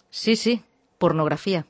Sí, pornografia.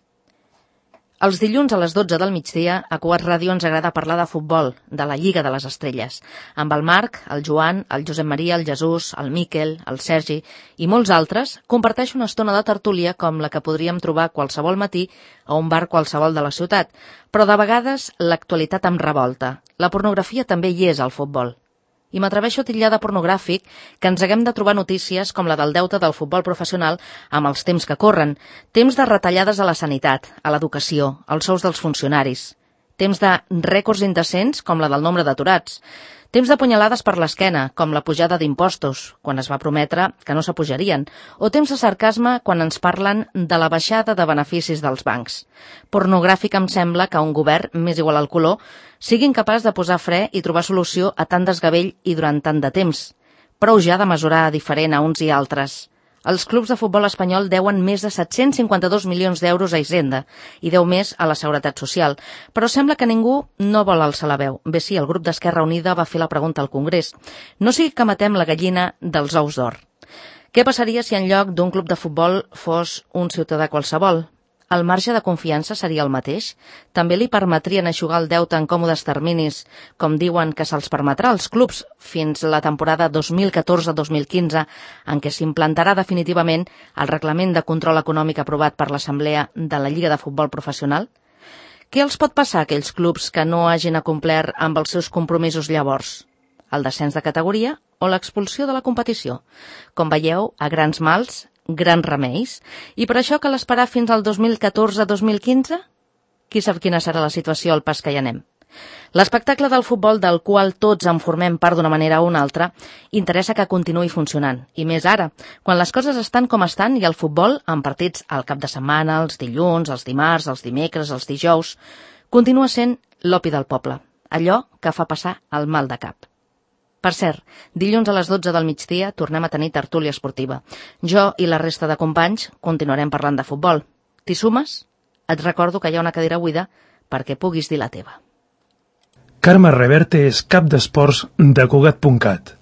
Els dilluns a les 12 del migdia a Cugat Ràdio ens agrada parlar de futbol, de la Lliga de les Estrelles, amb el Marc, el Joan, el Josep Maria, el Jesús, el Miquel, el Sergi i molts altres comparteixo una estona de tertúlia com la que podríem trobar qualsevol matí a un bar qualsevol de la ciutat, però de vegades l'actualitat em revolta. La pornografia també hi és al futbol. I m'atreveixo a titllar de pornogràfic que ens haguem de trobar notícies com la del deute del futbol professional amb els temps que corren, temps de retallades a la sanitat, a l'educació, als sous dels funcionaris, temps de rècords indecents com la del nombre d'aturats, temps de punyalades per l'esquena, com la pujada d'impostos, quan es va prometre que no s'apujarien, o temps de sarcasme quan ens parlen de la baixada de beneficis dels bancs. Pornogràfic em sembla que un govern, més igual al color, sigui incapaç de posar fre i trobar solució a tant desgavell i durant tant de temps. Prou ja de mesurar diferent a uns i altres. Els clubs de futbol espanyol deuen més de 752 milions d'euros a Hisenda i 10 més a la Seguretat Social, però sembla que ningú no vol alçar la veu. Bé, sí, el grup d'Esquerra Unida va fer la pregunta al Congrés. No sigui que matem la gallina dels ous d'or. Què passaria si en lloc d'un club de futbol fos un ciutadà qualsevol? El marge de confiança seria el mateix? També li permetrien eixugar el deute en còmodes terminis, com diuen que se'ls permetrà als clubs fins la temporada 2014-2015, en què s'implantarà definitivament el reglament de control econòmic aprovat per l'Assemblea de la Lliga de Futbol Professional? Què els pot passar a aquells clubs que no hagin acomplert amb els seus compromisos llavors? El descens de categoria o l'expulsió de la competició? Com veieu, a grans mals, grans remeis. I per això cal esperar fins al 2014-2015? Qui sap quina serà la situació al pas que hi anem? L'espectacle del futbol del qual tots en formem part d'una manera o una altra interessa que continuï funcionant. I més ara, quan les coses estan com estan i el futbol, amb partits al cap de setmana, els dilluns, els dimarts, els dimecres, els dijous, continua sent l'opi del poble. Allò que fa passar el mal de cap. Per cert, dilluns a les 12 del migdia tornem a tenir tertúlia esportiva. Jo i la resta de companys continuarem parlant de futbol. T'hi sumes? Et recordo que hi ha una cadira buida perquè puguis dir la teva. Carme Reverte és cap d'esports de Cugat.cat.